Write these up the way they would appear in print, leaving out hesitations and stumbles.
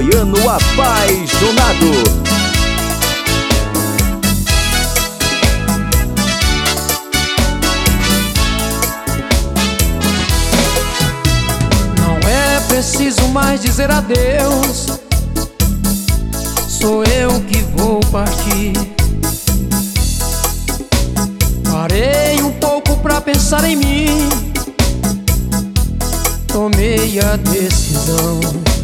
Baiano Apaixonado. Preciso mais dizer adeus. Sou eu que vou partir. Parei um pouco pra pensar em mim. Tomei a decisão.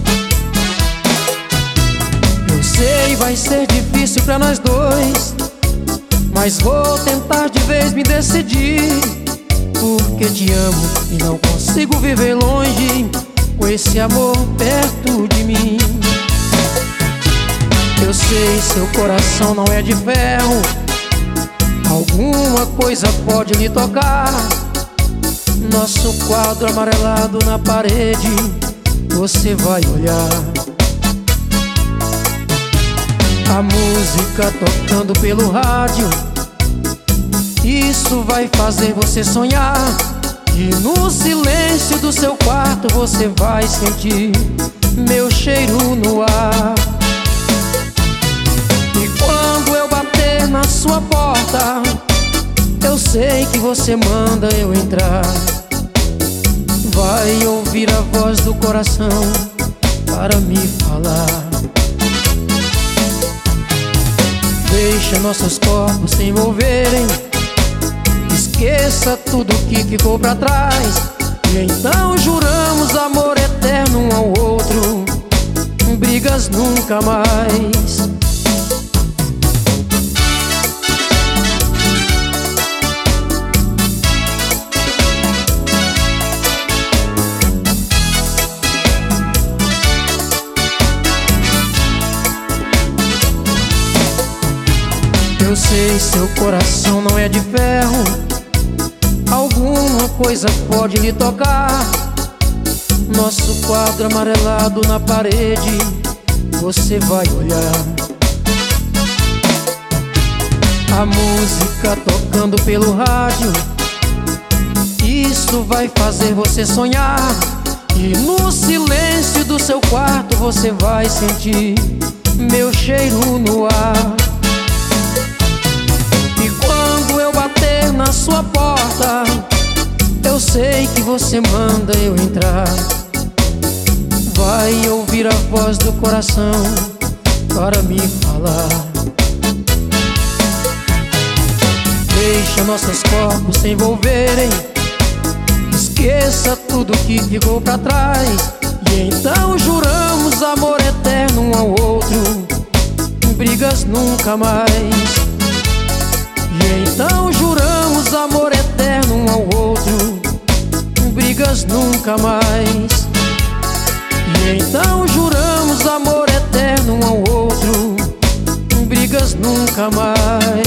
Eu sei, vai ser difícil pra nós dois, mas vou tentar de vez me decidir. Porque te amo e não consigo viver longe com esse amor perto de mim. Eu sei, seu coração não é de ferro. Alguma coisa pode lhe tocar. Nosso quadro amarelado na parede, você vai olhar. A música tocando pelo rádio, isso vai fazer você sonhar. E no silêncio do seu quarto você vai sentir meu cheiro no ar. E quando eu bater na sua porta, eu sei que você manda eu entrar. Vai ouvir a voz do coração para me falar. Deixa nossos corpos se envolverem. Esqueça tudo que ficou pra trás. E então juramos amor eterno um ao outro. Brigas nunca mais. Eu sei, seu coração não é de ferro. Alguma coisa pode lhe tocar. Nosso quadro amarelado na parede, você vai olhar. A música tocando pelo rádio, isso vai fazer você sonhar. E no silêncio do seu quarto você vai sentir meu cheiro no ar. Na sua porta, eu sei que você manda eu entrar. Vai ouvir a voz do coração para me falar. Deixa nossos corpos se envolverem. Esqueça tudo que ficou pra trás. E então juramos amor eterno um ao outro. Brigas nunca mais. E então juramos amor eterno um ao outro. Brigas nunca mais. E então juramos amor eterno um ao outro. Brigas nunca mais.